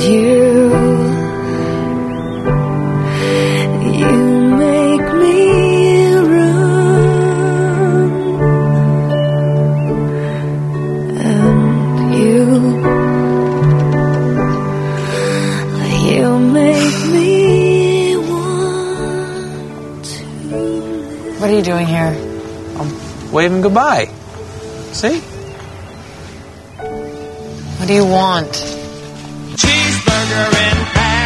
make me run, and you make me want to. What are you doing here? I'm waving goodbye. See? What do you want? Cheeseburger and